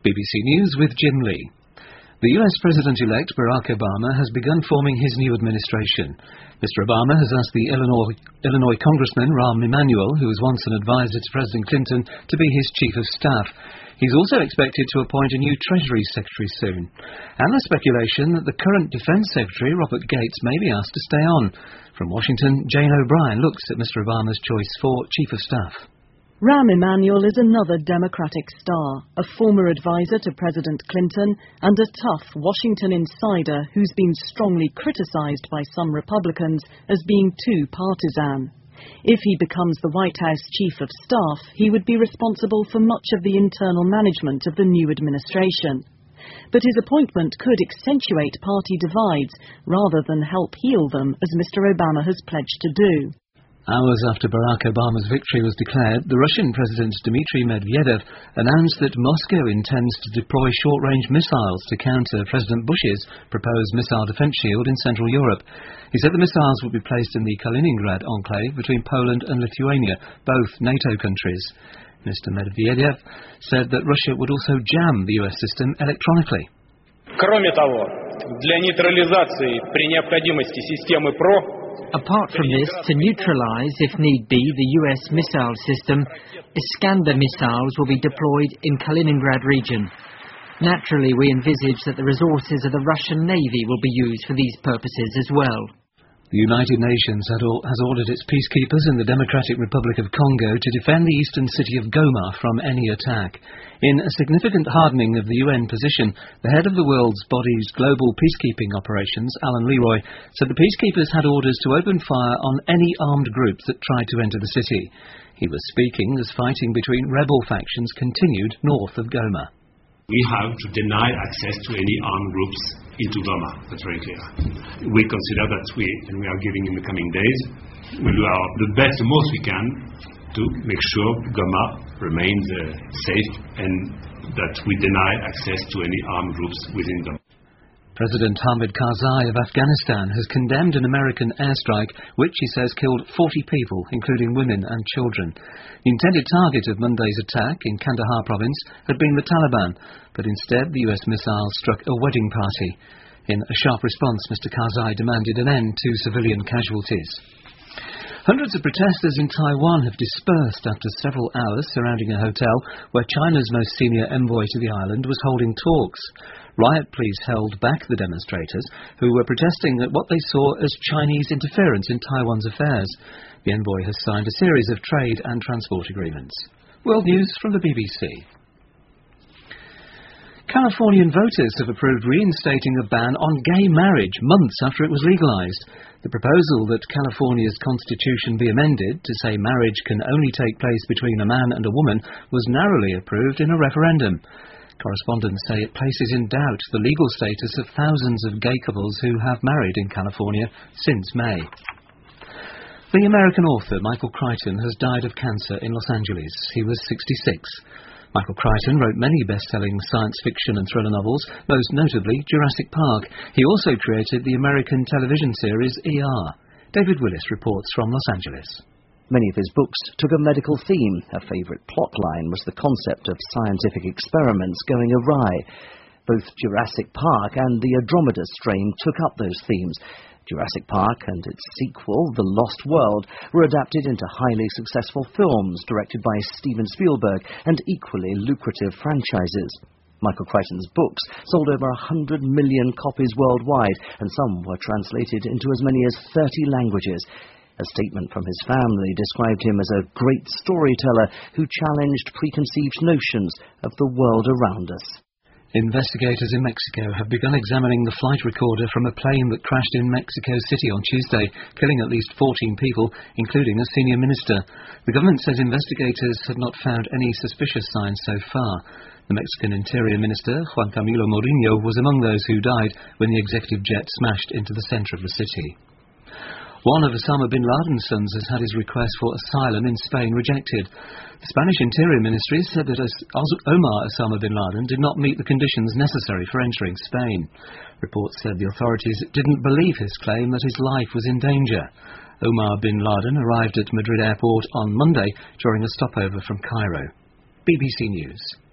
BBC News with Jim Lee. The US President-elect Barack Obama has begun forming his new administration. Mr. Obama has asked the Illinois Congressman Rahm Emanuel, who was once an advisor to President Clinton, to be his chief of staff. He's also expected to appoint a new Treasury Secretary soon. And there's speculation that the current Defense Secretary, Robert Gates, may be asked to stay on. From Washington, Jane O'Brien looks at Mr. Obama's choice for chief of staff. Rahm Emanuel is another Democratic star, a former advisor to President Clinton and a tough Washington insider who's been strongly criticized by some Republicans as being too partisan. If he becomes the White House chief of staff, he would be responsible for much of the internal management of the new administration. But his appointment could accentuate party divides rather than help heal them, as Mr. Obama has pledged to do. Hours after Barack Obama's victory was declared, the Russian President Dmitry Medvedev announced that Moscow intends to deploy short-range missiles to counter President Bush's proposed missile defense shield in Central Europe. He said the missiles would be placed in the Kaliningrad enclave between Poland and Lithuania, both NATO countries. Mr. Medvedev said that Russia would also jam the US system electronically. Кроме того, для нейтрализации при необходимости системы ПРО. Apart from this, to neutralise, if need be, the US missile system, Iskander missiles will be deployed in Kaliningrad region. Naturally, we envisage that the resources of the Russian Navy will be used for these purposes as well. The United Nations has ordered its peacekeepers in the Democratic Republic of Congo to defend the eastern city of Goma from any attack. In a significant hardening of the UN position, the head of the world's body's global peacekeeping operations, Alan Leroy, said the peacekeepers had orders to open fire on any armed groups that tried to enter the city. He was speaking as fighting between rebel factions continued north of Goma. We have to deny access to any armed groups into Goma. That's very clear. We consider that we are giving in the coming days, we'll do the best, the most we can to make sure Goma remains safe and that we deny access to any armed groups within Goma. President Hamid Karzai of Afghanistan has condemned an American airstrike which he says killed 40 people, including women and children. The intended target of Monday's attack in Kandahar province had been the Taliban, but instead the US missiles struck a wedding party. In a sharp response, Mr. Karzai demanded an end to civilian casualties. Hundreds of protesters in Taiwan have dispersed after several hours surrounding a hotel where China's most senior envoy to the island was holding talks. Riot police held back the demonstrators, who were protesting at what they saw as Chinese interference in Taiwan's affairs. The envoy has signed a series of trade and transport agreements. World News from the BBC. Californian voters have approved reinstating a ban on gay marriage months after it was legalized. The proposal that California's constitution be amended to say marriage can only take place between a man and a woman was narrowly approved in a referendum. Correspondents say it places in doubt the legal status of thousands of gay couples who have married in California since May. The American author Michael Crichton has died of cancer in Los Angeles. He was 66. Michael Crichton wrote many best-selling science fiction and thriller novels, most notably Jurassic Park. He also created the American television series ER. David Willis reports from Los Angeles. Many of his books took a medical theme. A favourite plotline was the concept of scientific experiments going awry. Both Jurassic Park and the Andromeda Strain took up those themes. Jurassic Park and its sequel, The Lost World, were adapted into highly successful films directed by Steven Spielberg and equally lucrative franchises. Michael Crichton's books sold over 100 million copies worldwide, and some were translated into as many as 30 languages. A statement from his family described him as a great storyteller who challenged preconceived notions of the world around us. Investigators in Mexico have begun examining the flight recorder from a plane that crashed in Mexico City on Tuesday, killing at least 14 people, including a senior minister. The government says investigators have not found any suspicious signs so far. The Mexican Interior Minister, Juan Camilo Mourinho, was among those who died when the executive jet smashed into the centre of the city. One of Osama bin Laden's sons has had his request for asylum in Spain rejected. The Spanish Interior Ministry said that Omar Osama bin Laden did not meet the conditions necessary for entering Spain. Reports said the authorities didn't believe his claim that his life was in danger. Omar bin Laden arrived at Madrid airport on Monday during a stopover from Cairo. BBC News.